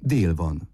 dél van.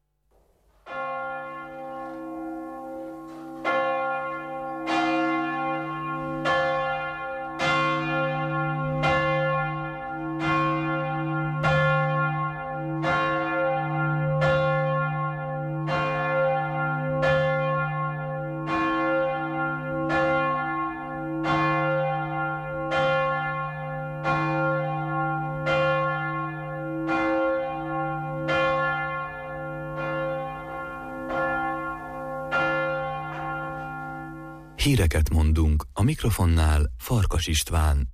Híreket mondunk, a mikrofonnál Farkas István.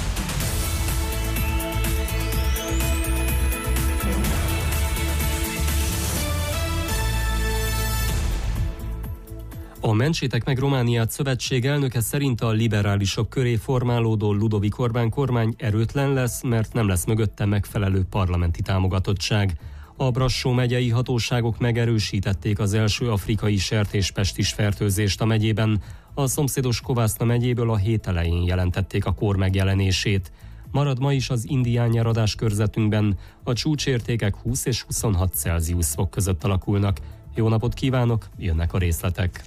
A Mentsétek meg Romániát szövetség elnöke szerint a liberálisok köré formálódó Ludovic Orbán kormány erőtlen lesz, mert nem lesz mögötte megfelelő parlamenti támogatottság. A Brassó megyei hatóságok megerősítették az első afrikai sertéspestis fertőzést a megyében. A szomszédos Kovászna megyéből a hét elején jelentették a kór megjelenését. Marad ma is az indián nyaradás körzetünkben, a csúcsértékek 20 és 26 Celsius fok között alakulnak. Jó napot kívánok, jönnek a részletek.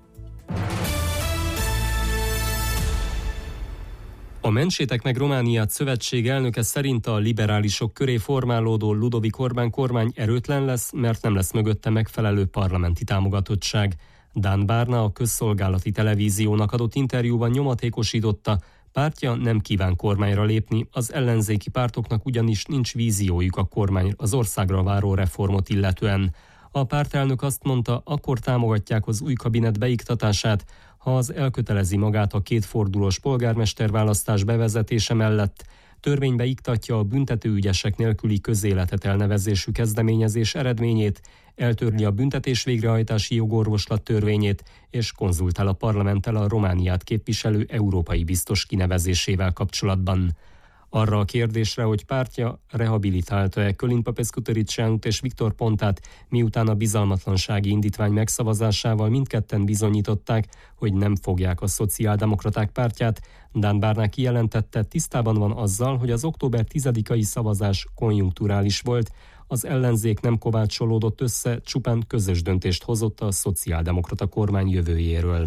A Mentsétek meg Romániát szövetség elnöke szerint a liberálisok köré formálódó Ludovic Orbán kormány erőtlen lesz, mert nem lesz mögötte megfelelő parlamenti támogatottság. Dan Barna a közszolgálati televíziónak adott interjúban nyomatékosította, pártja nem kíván kormányra lépni, az ellenzéki pártoknak ugyanis nincs víziójuk a kormány az országra váró reformot illetően. A pártelnök azt mondta, akkor támogatják az új kabinet beiktatását, ha az elkötelezi magát a kétfordulós polgármesterválasztás bevezetése mellett, törvénybe iktatja a büntetőügyesek nélküli közéletet elnevezésű kezdeményezés eredményét, eltörli a büntetés végrehajtási jogorvoslat törvényét, és konzultál a parlamenttel a Romániát képviselő európai biztos kinevezésével kapcsolatban. Arra a kérdésre, hogy pártja rehabilitálta-e Călin Popescu-Tăriceanut és Victor Pontát, miután a bizalmatlansági indítvány megszavazásával mindketten bizonyították, hogy nem fogják a szociáldemokraták pártját, Dan Barna kijelentette, tisztában van azzal, hogy az október 10-ai szavazás konjunkturális volt, az ellenzék nem kovácsolódott össze, csupán közös döntést hozott a szociáldemokrata kormány jövőjéről.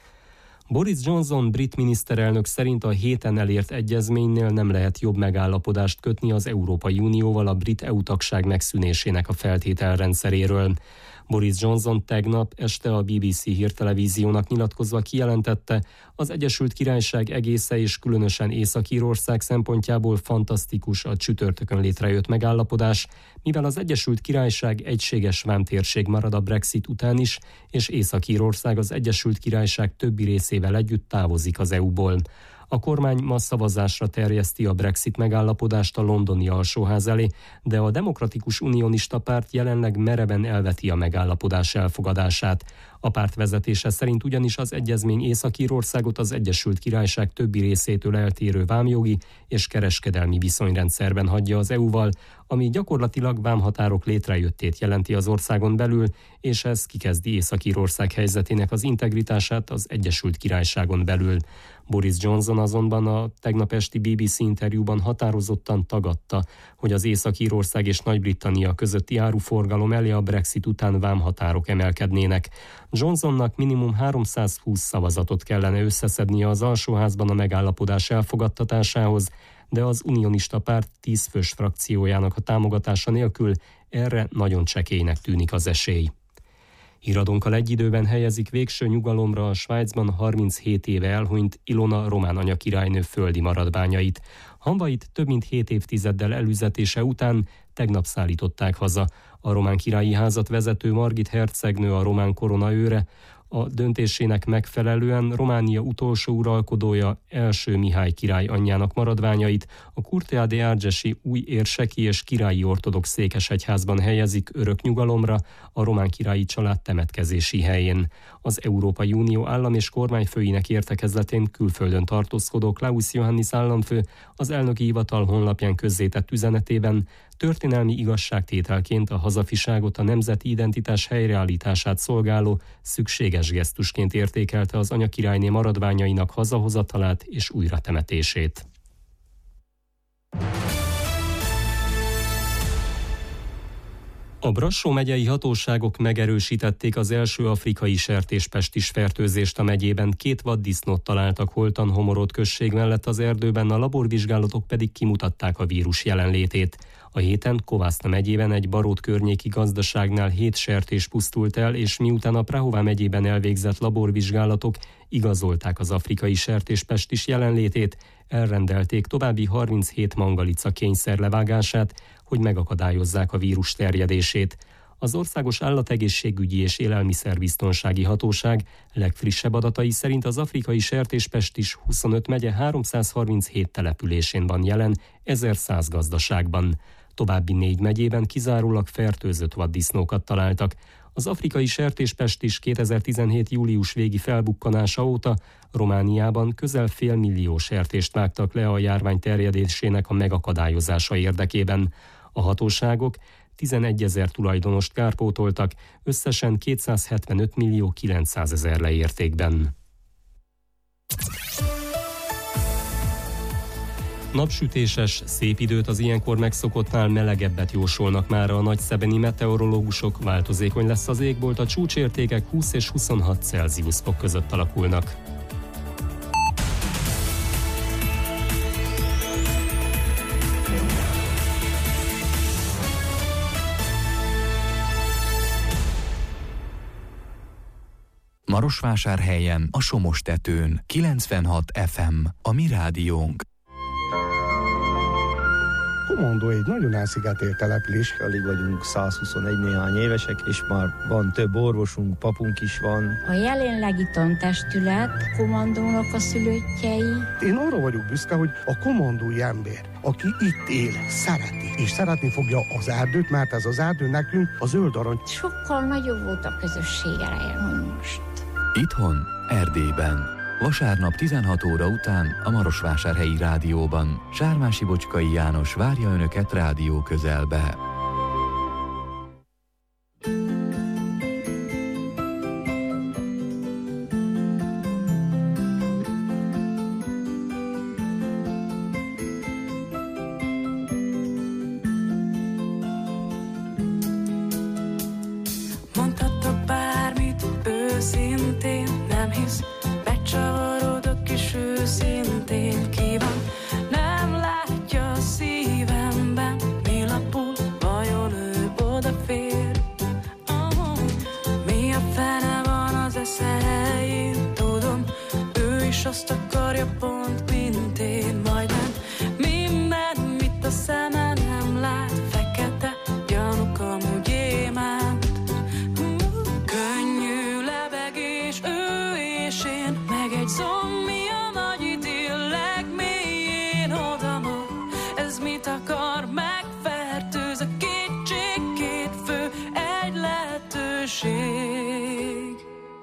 Boris Johnson brit miniszterelnök szerint a héten elért egyezménynél nem lehet jobb megállapodást kötni az Európai Unióval a brit EU-tagság megszűnésének a feltételrendszeréről. Boris Johnson tegnap este a BBC hírtelevíziónak nyilatkozva kijelentette, az Egyesült Királyság egésze és különösen Észak-Írország szempontjából fantasztikus a csütörtökön létrejött megállapodás, mivel az Egyesült Királyság egységes vámtérség marad a Brexit után is, és Észak-Írország az Egyesült Királyság többi részével együtt távozik az EU-ból. A kormány ma szavazásra terjeszti a Brexit megállapodást a londoni alsóház elé, de a Demokratikus Unionista Párt jelenleg mereven elveti a megállapodás elfogadását. A párt vezetése szerint ugyanis az egyezmény Észak-Írországot az Egyesült Királyság többi részétől eltérő vámjogi és kereskedelmi viszonyrendszerben hagyja az EU-val, ami gyakorlatilag vámhatárok létrejöttét jelenti az országon belül, és ez kikezdi Észak-Írország helyzetének az integritását az Egyesült Királyságon belül. Boris Johnson azonban a tegnap esti BBC interjúban határozottan tagadta, hogy az Észak-Írország és Nagy-Britannia közötti áruforgalom elé a Brexit után vámhatárok emelkednének. Johnsonnak minimum 320 szavazatot kellene összeszednie az alsóházban a megállapodás elfogadtatásához, de az unionista párt 10 fős frakciójának a támogatása nélkül erre nagyon csekélynek tűnik az esély. Híradónkkal egy időben helyezik végső nyugalomra a Svájcban 37 éve elhunyt Ilona román anyakirálynő földi maradványait. Hamvait több mint 7 évtizeddel elüzetése után tegnap szállították haza. A román királyi házat vezető Margit hercegnő a román korona őre, a döntésének megfelelően Románia utolsó uralkodója első Mihály király anyjának maradványait a Curtea de Argesi új érseki és királyi ortodox székesegyházban helyezik örök nyugalomra a román királyi család temetkezési helyén. Az Európai Unió állam- és kormányfőinek értekezletén külföldön tartózkodó Klaus Johannis államfő az elnöki hivatal honlapján közzétett üzenetében történelmi igazságtételként a hazafiságot, a nemzeti identitás helyreállítását szolgáló szükséges gesztusként értékelte az anyakirályné maradványainak hazahozatalát és újratemetését. A Brassó megyei hatóságok megerősítették az első afrikai sertéspestis fertőzést a megyében. 2 vaddisznót találtak holtan Homorod község mellett az erdőben, a laborvizsgálatok pedig kimutatták a vírus jelenlétét. A héten Kovászna megyében egy Barót környéki gazdaságnál 7 sertés pusztult el, és miután a Prahová megyében elvégzett laborvizsgálatok igazolták az afrikai sertéspestis jelenlétét, elrendelték további 37 mangalica kényszerlevágását, hogy megakadályozzák a vírus terjedését. Az Országos Állategészségügyi és Élelmiszerbiztonsági Hatóság legfrissebb adatai szerint az afrikai sertéspestis 25 megye 337 településén van jelen, 1100 gazdaságban. További 4 megyében kizárólag fertőzött vaddisznókat találtak. Az afrikai sertéspestis 2017. július végi felbukkanása óta Romániában közel 500 000 sertést vágtak le a járvány terjedésének a megakadályozása érdekében. A hatóságok 11 000 tulajdonost kárpótoltak, összesen 275 900 000 leértékben. Napsütéses, szép időt, az ilyenkor megszokottnál melegebbet jósolnak már a nagyszebeni meteorológusok. Változékony lesz az égbolt, a csúcsértékek 20 és 26 Celsius fok között alakulnak. Marosvásárhelyen, a Somostetőn, 96 FM, a mi rádiónk. Komondó egy nagyon elszigetelt település. Alig vagyunk 121 néhány évesek, és már van több orvosunk, papunk is van. A jelenlegi tantestület Komondónak a szülöttjei. Én arra vagyok büszke, hogy a komondói ember, aki itt él, szereti, és szeretni fogja az erdőt, mert ez az erdő nekünk a zöld arany. Sokkal nagyobb volt a közösség ereje, hogy most. Itthon, Erdélyben. Vasárnap 16 óra után a Marosvásárhelyi Rádióban Sármási Bocskai János várja Önöket rádió közelbe. Mondhatok bármit, őszintén nem hisz. Becsavarodok és őszintén kíván. Nem látja a szívemben, mi lapul, vajon ő odafér. Mi a fene van az esze helyén, tudom, ő is azt akarja pont, mint én. Majdnem minden, mit a szeme nem lát, fekete gyanúk amúgy émánt. Könnyű lebegés, ő és én, meg egy zombi a nagy idél legmélyén odamar. Ez mit akar, megfertőz a kétség, két fő, egy lehetőség.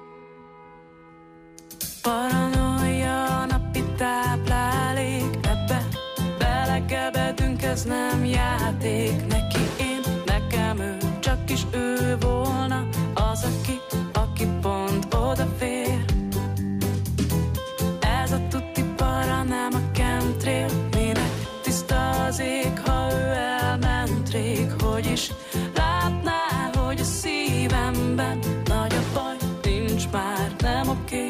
Paranoia, napi táplálék, ebbe belekevedünk, ez nem játék. Neki én, nekem ő, csak is ő volna az, aki pont odafér. Ez a tuti para, nem a chemtrail, minek tiszta az ég, ha ő elment rég. Hogy is látná, hogy a szívemben nagy a baj, nincs már, nem oké.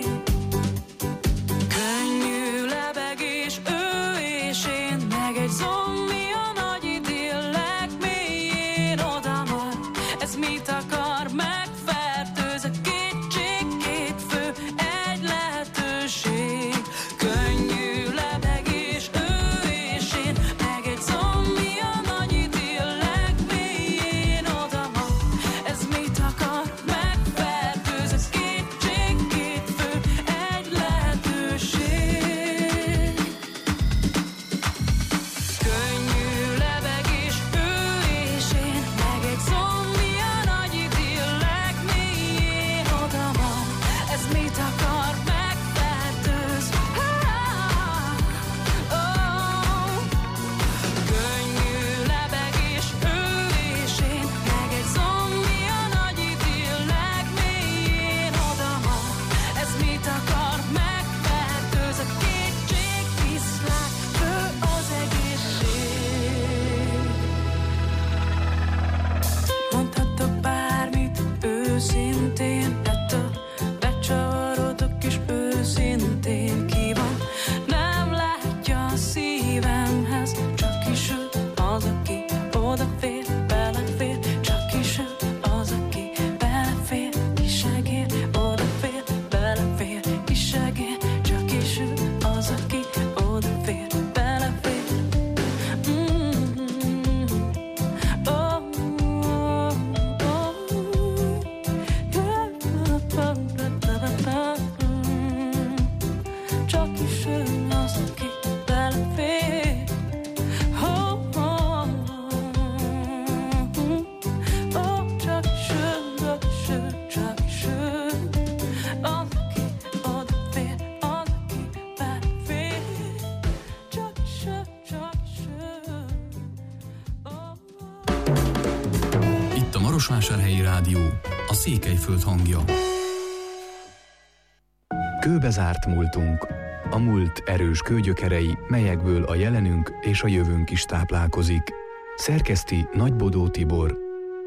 Könnyű lebegés, ő és én, meg egy zombi a nagy idél legmélyén odamar. Ez mit akar, megfertőz a kétség, két fő, egy lehetőség. Könnyű lebegés, ő és én, meg egy zombi a nagy idél legmélyén odamar. Ez mit akar, megfertőz a kétség, két fő, egy lehetőség. Könnyű lebegés, ő és én, meg egy zombi a nagy idél Marosvásárhelyi Rádió, a Székelyföld hangja. Kőbe zárt múltunk. A múlt erős kőgyökerei, melyekből a jelenünk és a jövőnk is táplálkozik. Szerkeszti Nagybodó Tibor.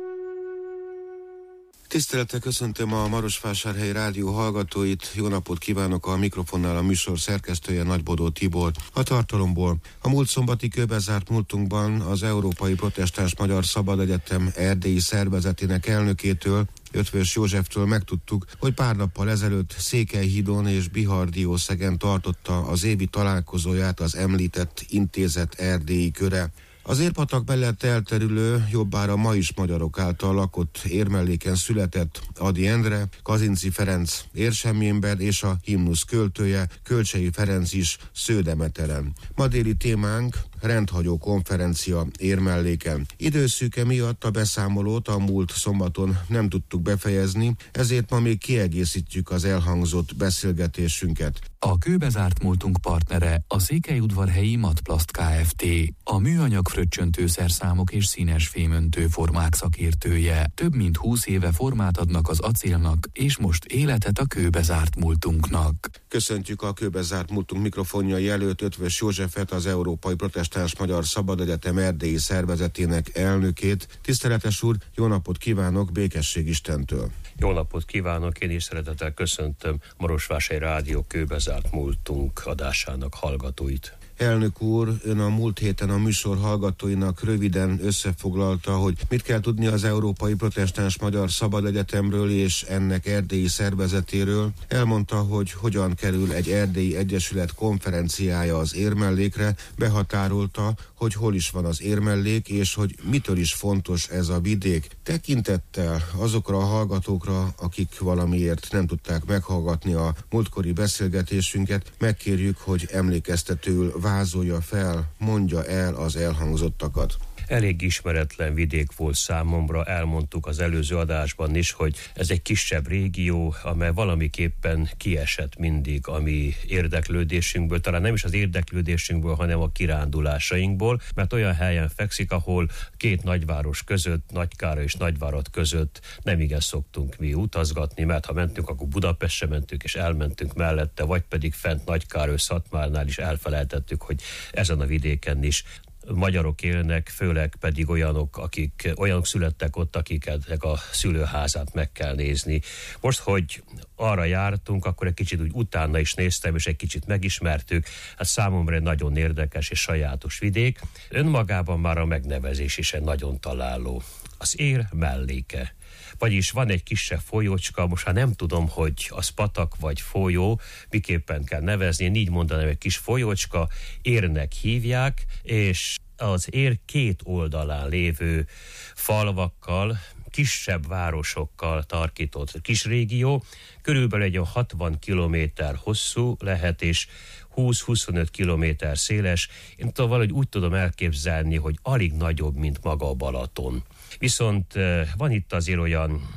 Tisztelettel köszöntöm a Marosvásárhelyi Rádió hallgatóit, jó napot kívánok, a mikrofonnál a műsor szerkesztője Nagybodó Tibor. A tartalomból: a múlt szombati kőbezárt múltunkban az Európai Protestáns Magyar Szabad Egyetem erdélyi szervezetének elnökétől, Eötvös Józseftől megtudtuk, hogy pár nappal ezelőtt Székelyhídon és Bihar-Diószegen tartotta az évi találkozóját az említett intézet erdélyi köre. Az Érpatak mellett elterülő, jobbára ma is magyarok által lakott Érmelléken született Ady Endre, Kazinczy Ferenc érsemmjémber és a himnusz költője, Kölcsei Ferenc is Sződemeteren. Ma déli témánk rendhagyó konferencia Érmelléken. Időszűke miatt a beszámolót a múlt szombaton nem tudtuk befejezni, ezért ma még kiegészítjük az elhangzott beszélgetésünket. A kőbezárt múltunk partnere a Székelyudvarhelyi Matplast Kft. A műanyag fröccsöntőszerszámok és színes fémöntő formák szakértője. Több mint 20 éve formát adnak az acélnak, és most életet a kőbezárt múltunknak. Köszöntjük a kőbezárt múltunk mikrofonjai előtt Eötvös Józsefet, az Európai Protestáns Magyar Szabad Egyetem erdélyi szervezetének elnökét. Tiszteletes úr, jó napot kívánok, békesség Istentől! Jó napot kívánok, én is szeretettel köszöntöm Marosvásárhelyi Rádió kőbezárt múltunk adásának hallgatóit. Elnök úr, ön a múlt héten a műsor hallgatóinak röviden összefoglalta, hogy mit kell tudni az Európai Protestáns Magyar Szabad Egyetemről és ennek erdélyi szervezetéről. Elmondta, hogy hogyan kerül egy erdélyi egyesület konferenciája az Érmellékre, behatárolta, hogy hol is van az Érmellék, és hogy mitől is fontos ez a vidék. Tekintettel azokra a hallgatókra, akik valamiért nem tudták meghallgatni a múltkori beszélgetésünket, megkérjük, hogy emlékeztetőül vázolja fel, mondja el az elhangzottakat. Elég ismeretlen vidék volt számomra, elmondtuk az előző adásban is, hogy ez egy kisebb régió, amely valamiképpen kiesett mindig a mi érdeklődésünkből, talán nem is az érdeklődésünkből, hanem a kirándulásainkból, mert olyan helyen fekszik, ahol két nagyváros között, Nagykároly és Nagyvárad között nem igen szoktunk mi utazgatni, mert ha mentünk, akkor Budapestre mentünk, és elmentünk mellette, vagy pedig fent Nagykároly Szatmárnál is elfelejtettük, hogy ezen a vidéken is magyarok élnek, főleg pedig olyanok születtek ott, akiknek a szülőházát meg kell nézni. Most, hogy arra jártunk, akkor egy kicsit úgy utána is néztem, és egy kicsit megismertük. Hát számomra egy nagyon érdekes és sajátos vidék. Önmagában már a megnevezés is egy nagyon találó. Az Érmelléke. Vagyis van egy kisebb folyócska, most nem tudom, hogy az patak vagy folyó, miképpen kell nevezni, én így mondanám, egy kis folyócska, Érnek hívják, és az Ér két oldalán lévő falvakkal, kisebb városokkal tarkított kis régió, körülbelül egy 60 kilométer hosszú lehet, és 20-25 kilométer széles. Én valahogy úgy tudom elképzelni, hogy alig nagyobb, mint maga a Balaton. Viszont van itt azért olyan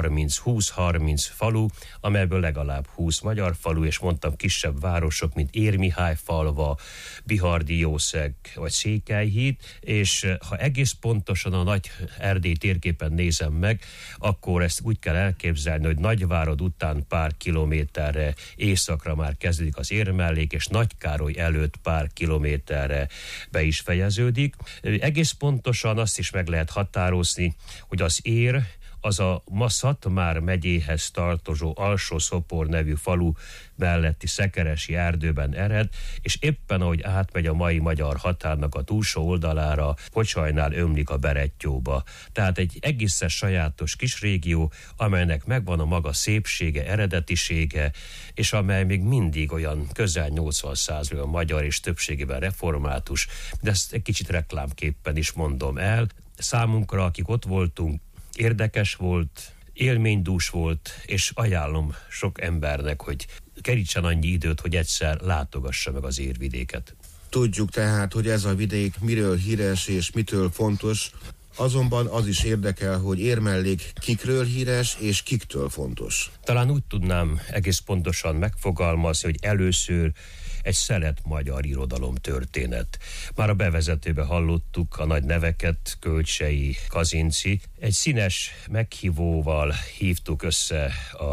20-30 falu, amelyből legalább 20 magyar falu, és mondtam kisebb városok, mint Érmihályfalva, Bihar-Diószeg vagy Székelyhíd, és ha egész pontosan a nagy Erdély térképen nézem meg, akkor ezt úgy kell elképzelni, hogy Nagyvárad után pár kilométerre északra már kezdődik az Érmellék, és Nagykároly előtt pár kilométerre be is fejeződik. Egész pontosan azt is meg lehet határozni, hogy az Ér az a ma Szatmár megyéhez tartozó Alsó-Szopor nevű falu melletti szekeresi erdőben ered, és éppen ahogy átmegy a mai magyar határnak a túlsó oldalára, Pocsajnál ömlik a Berettyóba. Tehát egy egészen sajátos kis régió, amelynek megvan a maga szépsége, eredetisége, és amely még mindig olyan közel 80%-ban magyar és többségében református, de ezt egy kicsit reklámképpen is mondom el. Számunkra, akik ott voltunk, érdekes volt, élménydús volt, és ajánlom sok embernek, hogy kerítsen annyi időt, hogy egyszer látogassa meg az Érvidéket. Tudjuk tehát, hogy ez a vidék miről híres és mitől fontos. azonban az is érdekel, hogy érmellék kikről híres és kiktől fontos. Talán úgy tudnám egész pontosan megfogalmazni, hogy először egy szelet magyar irodalom történet. Már a bevezetőben hallottuk a nagy neveket, Kölcsey, Kazinczy. Egy színes meghívóval hívtuk össze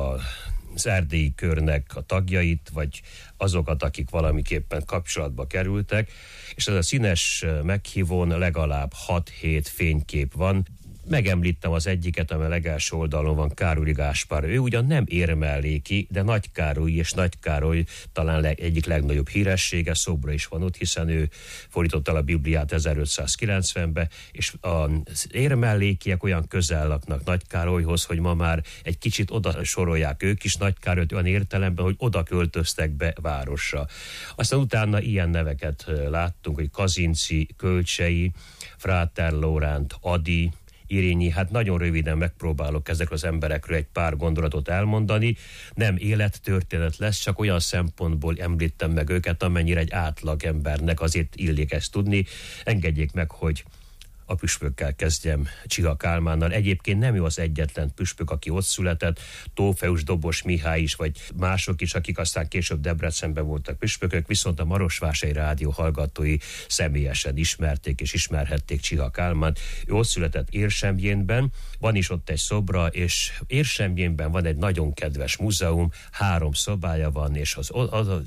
az erdélyi körnek a tagjait, vagy azokat, akik valamiképpen kapcsolatba kerültek, és ez a színes meghívón legalább 6-7 fénykép van. Megemlítem az egyiket, amely legelső oldalon van, Károlyi Gáspár. Ő ugyan nem érmelléki, de Nagy Károly és Nagy Károly talán egyik legnagyobb híressége, szobra is van ott, hiszen ő fordította el a Bibliát 1590-be, és az érmellékiek olyan közel laknak Nagy Károlyhoz, hogy ma már egy kicsit oda sorolják ők is Nagy Károlyt olyan értelemben, hogy oda költöztek be városra. Aztán utána ilyen neveket láttunk, hogy Kazinczy, Kölcsey, Fráter Lóránt, Ady, Irényi. Hát nagyon röviden megpróbálok ezekről az emberekről egy pár gondolatot elmondani. Nem élettörténet lesz, csak olyan szempontból említem meg őket, amennyire egy átlag embernek azért illik ezt tudni. Engedjék meg, hogy a püspökkel kezdjem, Csiha Kálmánnal. Egyébként nem ő az egyetlen püspök, aki ott született, Tófeus, Dobos Mihály is, vagy mások is, akik aztán később Debrecenben voltak püspökök, viszont a Marosvásárhelyi Rádió hallgatói személyesen ismerték és ismerhették Csiha Kálmánt. Ő ott született Érsemjénben, van is ott egy szobra, és Érsemjénben van egy nagyon kedves múzeum, 3 szobája van, és az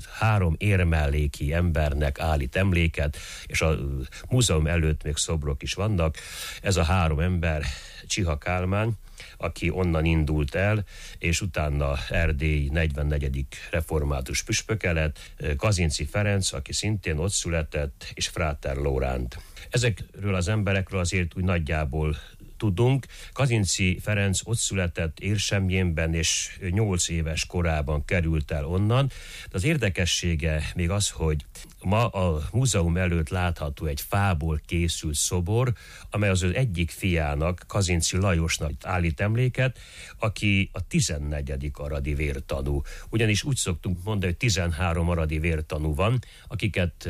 3 érmelléki embernek állít emléket, és a múzeum előtt még szobrok is vannak. Ez a 3 ember, Csiha Kálmán, aki onnan indult el, és utána Erdély 44. református püspöke lett, Kazinczy Ferenc, aki szintén ott született, és Fráter Lóránt. Ezekről az emberekről azért úgy nagyjából tudunk. Kazinczy Ferenc ott született Érsemjénben, és 8 éves korában került el onnan. De az érdekessége még az, hogy ma a múzeum előtt látható egy fából készült szobor, amely az egyik fiának, Kazinczy Lajosnak állít emléket, aki a 14. aradi vértanú. Ugyanis úgy szoktunk mondani, hogy 13 aradi vértanú van, akiket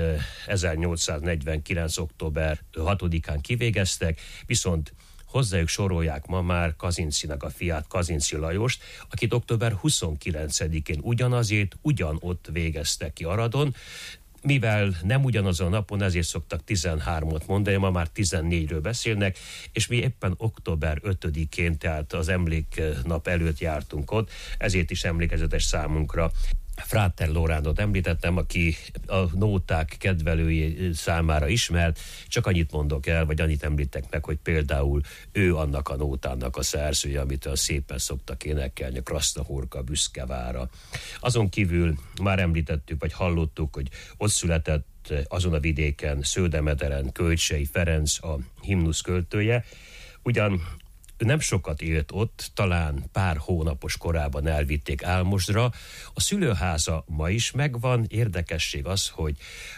1849. október 6-án kivégeztek, viszont hozzájuk sorolják ma már Kazinczynak a fiát, Kazinczy Lajost, akit október 29-én ugyanott végeztek ki Aradon. Mivel nem ugyanazon a napon, ezért szoktak 13-ot mondani, ma már 14-ről beszélnek, és mi éppen október 5-én, tehát az emléknap előtt jártunk ott, ezért is emlékezetes számunkra. Fráter Lórántot említettem, aki a nóták kedvelői számára ismert, csak annyit mondok el, vagy annyit említek meg, hogy például ő annak a nótának a szerzője, amitől szépen szoktak énekelni, Krasznahorka büszke vára. Azon kívül már említettük, vagy hallottuk, hogy ott született azon a vidéken, Sződemeteren Kölcsey Ferenc, a himnusz költője. Ugyan ő nem sokat élt ott, talán pár hónapos korában elvitték Álmosdra. A szülőháza ma is megvan, érdekesség az, hogy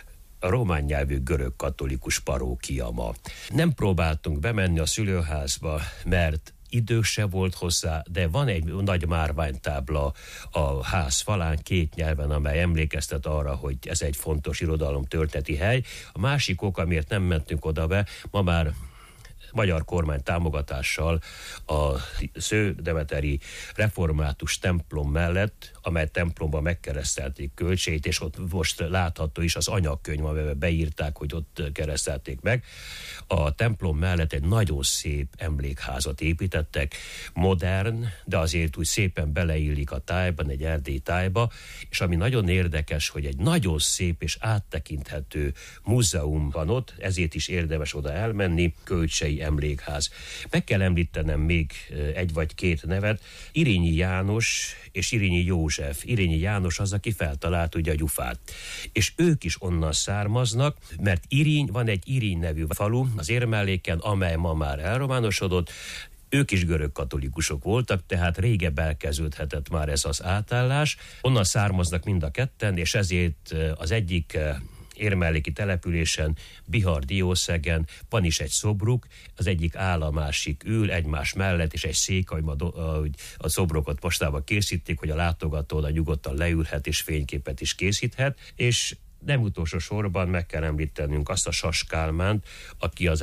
a román nyelvű görög katolikus parókia ma. Nem próbáltunk bemenni a szülőházba, mert idő se volt hozzá, de van egy nagy márványtábla a ház falán 2 nyelven, amely emlékeztet arra, hogy ez egy fontos irodalomtörténeti hely. A másik ok, amiért nem mentünk oda be, ma már magyar kormány támogatással a Sződemeteri református templom mellett, amely templomban megkeresztelték Kölcseyt, és ott most látható is az anyagkönyv, amelyben beírták, hogy ott keresztelték meg. A templom mellett egy nagyon szép emlékházat építettek, modern, de azért úgy szépen beleillik a tájban, egy erdélyi tájba, és ami nagyon érdekes, hogy egy nagyon szép és áttekinthető múzeum van ott, ezért is érdemes oda elmenni, Kölcsey emlékház. Meg kell említenem még 1 vagy 2 nevet, Irényi János és Irényi József. Irényi János az, aki feltalált ugye a gyufát. És ők is onnan származnak, mert van egy Iríny nevű falu az Érmelléken, amely ma már elrománosodott. Ők is görög katolikusok voltak, tehát régebb elkezdődhetett már ez az átállás. Onnan származnak mind a ketten, és ezért az egyik érmelléki településen, Bihar-Diószegen van is egy szobruk, az egyik áll, a másik ül egymás mellett, és egy szék, ahogy a szobrokat mostában készítik, hogy a látogató oda nyugodtan leülhet és fényképet is készíthet, és Nem utolsó sorban meg kell említenünk azt a Sas Kálmánt, aki az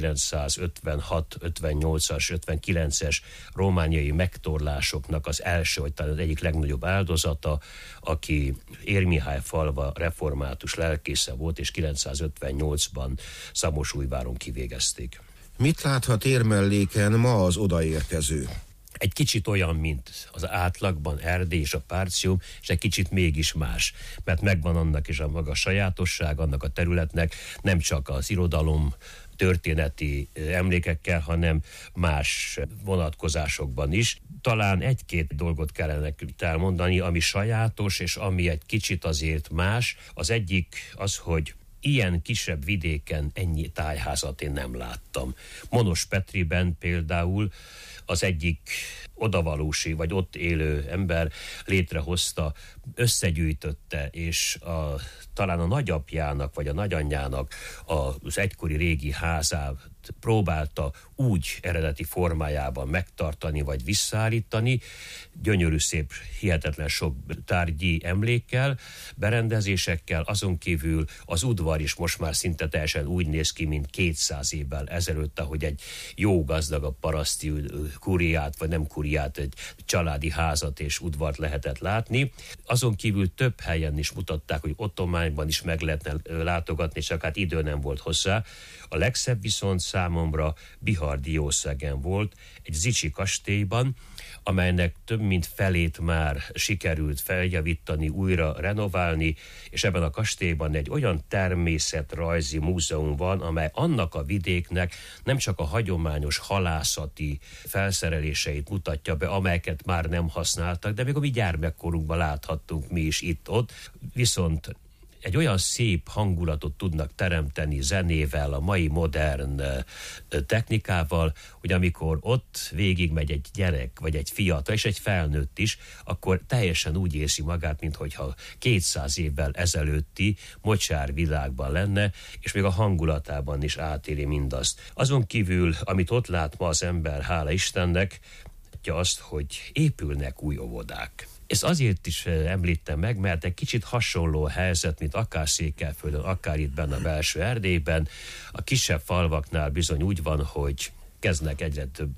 1956, 58-as, 59-es romániai megtorlásoknak az első, vagy talán az egyik legnagyobb áldozata, aki Érmihályfalva református lelkésze volt, és 958-ban Szamosújváron kivégezték. Mit láthat Érmelléken ma az odaérkező? Egy kicsit olyan, mint az átlagban Erdély és a Párcium, és egy kicsit mégis más. Mert megvan annak is a maga sajátosság, annak a területnek, nem csak az irodalom, történeti emlékekkel, hanem más vonatkozásokban is. Talán egy-két dolgot kellene elmondani, ami sajátos, és ami egy kicsit azért más. Az egyik az, hogy ilyen kisebb vidéken ennyi tájházat én nem láttam. Monospetriben például az egyik odavalósi, vagy ott élő ember létrehozta, összegyűjtötte, és talán a nagyapjának, vagy a nagyanyjának az egykori régi házát próbálta úgy eredeti formájában megtartani, vagy visszaállítani, gyönyörű, szép, hihetetlen sok tárgyi emlékkel, berendezésekkel, azon kívül az udvar is most már szinte teljesen úgy néz ki, mint 200 évvel ezelőtt, ahogy egy jó gazdagabb paraszti kuriát, vagy nem kuriát, egy családi házat és udvart lehetett látni. Azon kívül több helyen is mutatták, hogy Ottományban is meg lehetne látogatni, csak hát idő nem volt hozzá. A legszebb viszont számomra Bihar-Diószegen volt, egy zicsi kastélyban, amelynek több mint felét már sikerült feljavítani, újra renoválni, és ebben a kastélyban egy olyan természetrajzi múzeum van, amely annak a vidéknek nem csak a hagyományos halászati felszereléseit mutatja be, amelyeket már nem használtak, de még a mi gyermekkorunkban láthattunk mi is itt-ott, viszont egy olyan szép hangulatot tudnak teremteni zenével, a mai modern technikával, hogy amikor ott végigmegy egy gyerek, vagy egy fiatal, és egy felnőtt is, akkor teljesen úgy érzi magát, minthogyha 200 évvel ezelőtti mocsár világban lenne, és még a hangulatában is átéli mindazt. Azon kívül, amit ott lát ma az ember, hála Istennek, azt, hogy épülnek új óvodák. Ezt azért is említem meg, mert egy kicsit hasonló helyzet, mint akár Székelyföldön, akár itt benne a belső Erdélyben. A kisebb falvaknál bizony úgy van, hogy kezdnek egyre több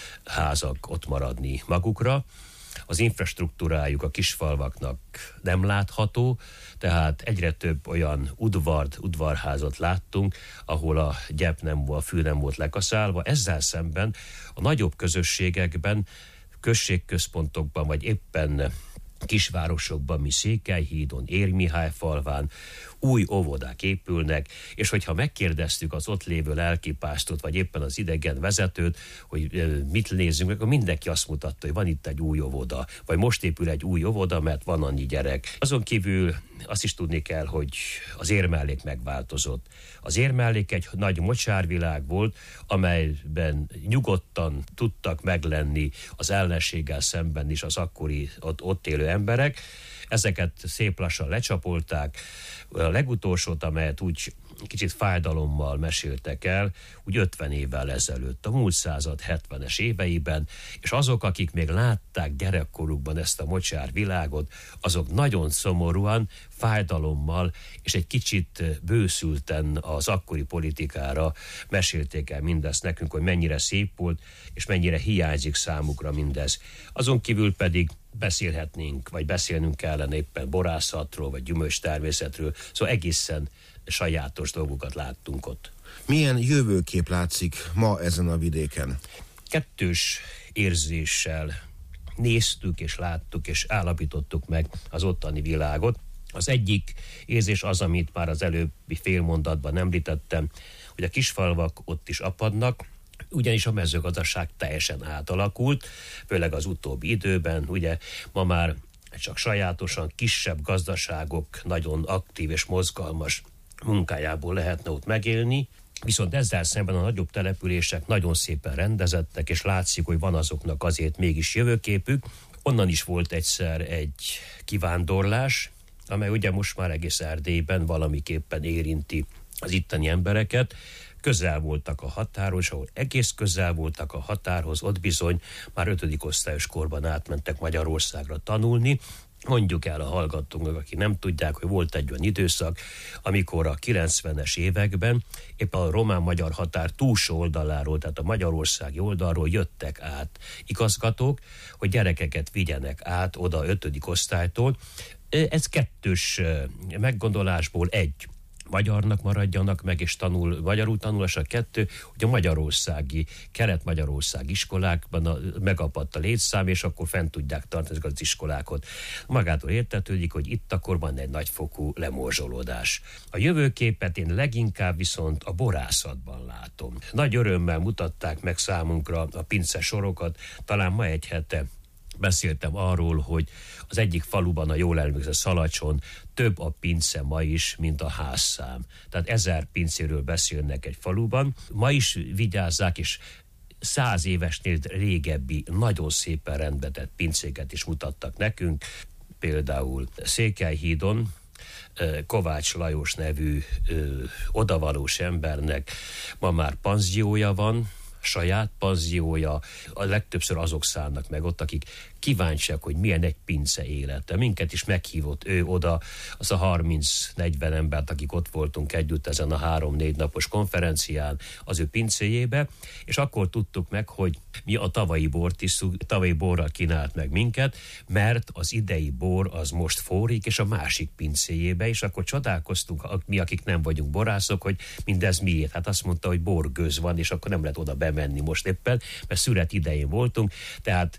házak ott maradni magukra. Az infrastruktúrájuk a kisfalvaknak nem látható, tehát egyre több olyan udvarházat láttunk, ahol a gyep nem volt, a fű nem volt lekaszálva. Ezzel szemben a nagyobb közösségekben, községközpontokban, vagy éppen kisvárosokban, mi Székelyhídon, Érmihályfalván új óvodák épülnek, és hogyha megkérdeztük az ott lévő lelkipásztort, vagy éppen az idegen vezetőt, hogy mit nézzünk, akkor mindenki azt mutatta, hogy van itt egy új óvoda, vagy most épül egy új óvoda, mert van annyi gyerek. Azon kívül azt is tudni kell, hogy az Érmellék megváltozott. Az Érmellék egy nagy mocsárvilág volt, amelyben nyugodtan tudtak meglenni az ellenséggel szemben is az akkori ott élő emberek. Ezeket szép lassan lecsapolták. A legutolsót, amelyet úgy kicsit fájdalommal meséltek el, úgy 50 évvel ezelőtt, a múlt század 70-es éveiben, és azok, akik még látták gyerekkorukban ezt a mocsár világot, azok nagyon szomorúan, fájdalommal, és egy kicsit bőszülten az akkori politikára mesélték el mindezt nekünk, hogy mennyire szép volt, és mennyire hiányzik számukra mindez. Azon kívül pedig beszélhetnénk, vagy beszélnünk kellene éppen borászatról, vagy gyümölcstermészetről, szóval egészen sajátos dolgokat láttunk ott. Milyen jövőkép látszik ma ezen a vidéken? Kettős érzéssel néztük és láttuk és állapítottuk meg az ottani világot. Az egyik érzés az, amit már az előbbi félmondatban említettem, hogy a kisfalvak ott is apadnak, ugyanis a mezőgazdaság teljesen átalakult, főleg az utóbbi időben, ugye ma már csak sajátosan kisebb gazdaságok nagyon aktív és mozgalmas munkájából lehetne ott megélni, viszont ezzel szemben a nagyobb települések nagyon szépen rendezettek, és látszik, hogy van azoknak azért mégis jövőképük. Onnan is volt egyszer egy kivándorlás, amely ugye most már egész Erdélyben valamiképpen érinti az itteni embereket. Közel voltak a határhoz, ahol egész közel voltak a határhoz, ott bizony már 5. osztályos korban átmentek Magyarországra tanulni, Mondjuk el a hallgatóknak, akik nem tudják, hogy volt egy olyan időszak, amikor a 90-es években éppen a román-magyar határ túlsó oldaláról, tehát a magyarországi oldalról jöttek át igazgatók, hogy gyerekeket vigyenek át oda 5. osztálytól. Ez kettős meggondolásból egy, magyarnak maradjanak meg, és magyarul tanulásra, 2, hogy a magyarországi, kelet-magyarország iskolákban megapadt a létszám, és akkor fent tudják tartani az iskolákat. Magától értetődik, hogy itt akkor van egy nagyfokú lemorzsolódás. A jövőképet én leginkább viszont a borászatban látom. Nagy örömmel mutatták meg számunkra a pince sorokat, talán ma egy hete beszéltem arról, hogy az egyik faluban, a jól emlékszem, Szalacson több a pince ma is, mint a házszám. Tehát 1000 pincéről beszélnek egy faluban. Ma is vigyázzák, és 100 évesnél régebbi, nagyon szépen rendbetett pincéket is mutattak nekünk. Például Székelyhídon Kovács Lajos nevű odavalós embernek ma már panziója van, saját panziója, a legtöbbször azok szállnak meg ott, akik kíváncsiak, hogy milyen egy pince élete. Minket is meghívott ő oda, az a 30-40 embert, akik ott voltunk együtt ezen a 3-4 napos konferencián az ő pincéjébe, és akkor tudtuk meg, hogy mi a tavalyi bort isszuk, tavalyi borral kínált meg minket, mert az idei bor az most forrik, és a másik pincéjébe, és akkor csodálkoztunk, mi, akik nem vagyunk borászok, hogy mindez miért. Hát azt mondta, hogy borgőz van, és akkor nem lehet oda bemenni most éppen, mert szület idején voltunk, tehát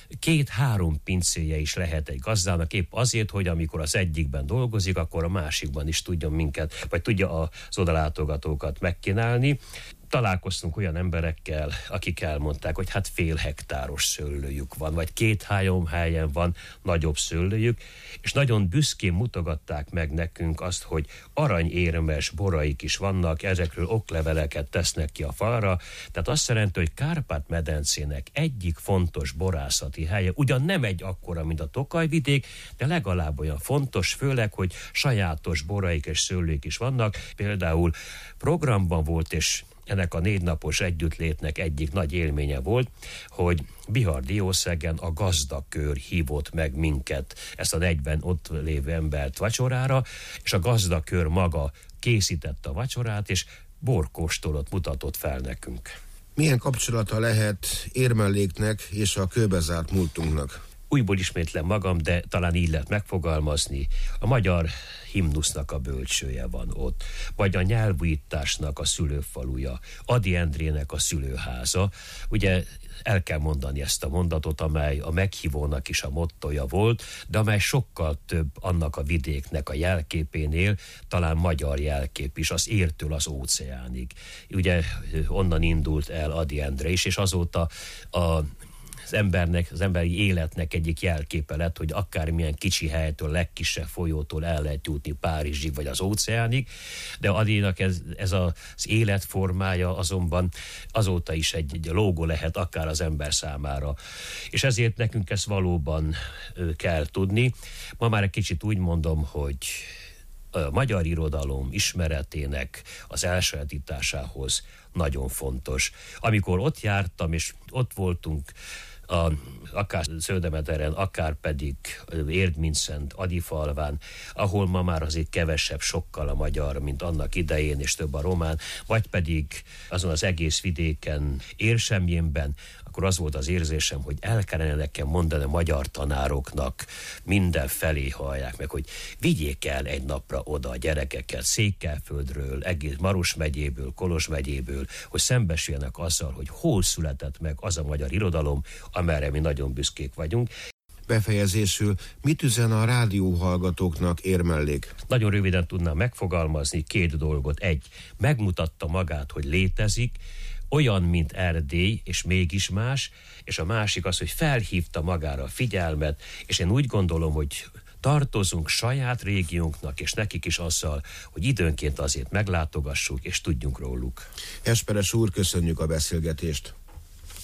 2-3 pincéje is lehet egy gazdának, épp azért, hogy amikor az egyikben dolgozik, akkor a másikban is tudjon minket, vagy tudja az odalátogatókat megkínálni. Találkoztunk olyan emberekkel, akik elmondták, hogy hát fél hektáros szőlőjük van, vagy 2-3 helyen van nagyobb szőlőjük, és nagyon büszkén mutogatták meg nekünk azt, hogy aranyérmes boraik is vannak, ezekről okleveleket tesznek ki a falra, tehát azt jelenti, hogy Kárpát-medencének egyik fontos borászati helye, ugyan nem egy akkora, mint a Tokaj-vidék, de legalább olyan fontos, főleg, hogy sajátos boraik és szőlők is vannak. Például programban volt, és ennek a 4 napos együttlétnek egyik nagy élménye volt, hogy Bihar-Diószegen a gazdakör hívott meg minket, ezt a 40 ott lévő embert vacsorára, és a gazdakör maga készítette a vacsorát, és borkóstolót mutatott fel nekünk. Milyen kapcsolata lehet Érmelléknek és a kőbezárt múltunknak? Újból ismétlem magam, de talán így lehet megfogalmazni. A magyar himnusznak a bölcsője van ott, vagy a nyelvújításnak a szülőfaluja, Ady Endrének a szülőháza. Ugye el kell mondani ezt a mondatot, amely a meghívónak is a mottoja volt, de amely sokkal több annak a vidéknek a jelképénél, talán magyar jelkép is, az értől az óceánig. Ugye onnan indult el Ady Endre is, és azóta az emberi életnek egyik jelképe lett, hogy akármilyen kicsi helytől, legkisebb folyótól el lehet jutni Párizsig vagy az óceánig, de Adynak ez az életformája azonban azóta is egy lógó lehet akár az ember számára. És ezért nekünk ezt valóban kell tudni. Ma már egy kicsit úgy mondom, hogy a magyar irodalom ismeretének az elsajátításához nagyon fontos. Amikor ott jártam, és ott voltunk akár Sződemeteren, akár pedig Érdminszent, Adyfalván, ahol ma már azért kevesebb sokkal a magyar, mint annak idején, és több a román, vagy pedig azon az egész vidéken, Érsemjénben, akkor az volt az érzésem, hogy el kellene nekem mondani a magyar tanároknak mindenfelé hallják meg, hogy vigyék el egy napra oda a gyerekeket Székelyföldről, egész Maros megyéből, Kolozs megyéből, hogy szembesüljenek azzal, hogy hol született meg az a magyar irodalom, amerre mi nagyon büszkék vagyunk. Befejezésül, mit üzen a rádióhallgatóknak Érmellék? Nagyon röviden tudnám megfogalmazni 2 dolgot. 1. Megmutatta magát, hogy létezik, olyan, mint Erdély, és mégis más, és a másik az, hogy felhívta magára a figyelmet, és én úgy gondolom, hogy tartozunk saját régiónknak, és nekik is azzal, hogy időnként azért meglátogassuk, és tudjunk róluk. Esperes úr, köszönjük a beszélgetést!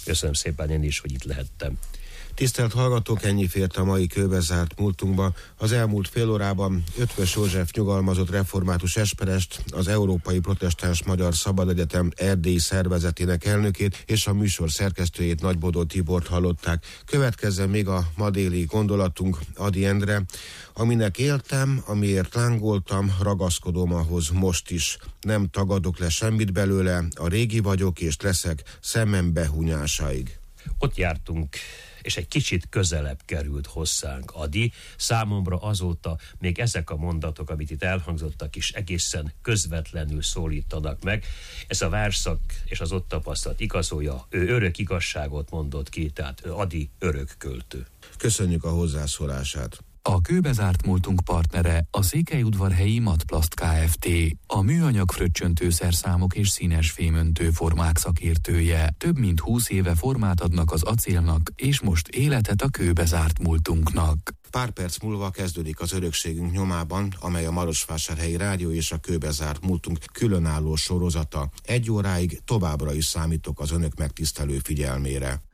Köszönöm szépen én is, hogy itt lehettem. Tisztelt hallgatók, ennyi fért a mai kőbezárt múltunkba. Az elmúlt fél órában Ötvös József nyugalmazott református esperest, az Európai Protestáns Magyar Szabad Egyetem erdélyi szervezetének elnökét és a műsor szerkesztőjét, Nagybodó Tibort hallották. Következzen még a ma déli gondolatunk, Ady Endre. Aminek éltem, amiért lángoltam, ragaszkodom ahhoz most is. Nem tagadok le semmit belőle, a régi vagyok és leszek szemem behunyásáig. Ott jártunk, és egy kicsit közelebb került hozzánk Ady. Számomra azóta még ezek a mondatok, amit itt elhangzottak is, egészen közvetlenül szólítanak meg. Ez a versszak és az ott tapasztalt igazolja, ő örök igazságot mondott ki, tehát Ady örök költő. Köszönjük a hozzászólását. A kőbezárt múltunk partnere a Székelyudvarhelyi Matplast Kft. A műanyag fröccsöntőszerszámok és színes fémöntő formák szakértője. Több mint 20 éve formát adnak az acélnak, és most életet a kőbezárt múltunknak. Pár perc múlva kezdődik az Örökségünk nyomában, amely a Marosvásárhelyi Rádió és a kőbezárt múltunk különálló sorozata. 1 óráig továbbra is számítok az önök megtisztelő figyelmére.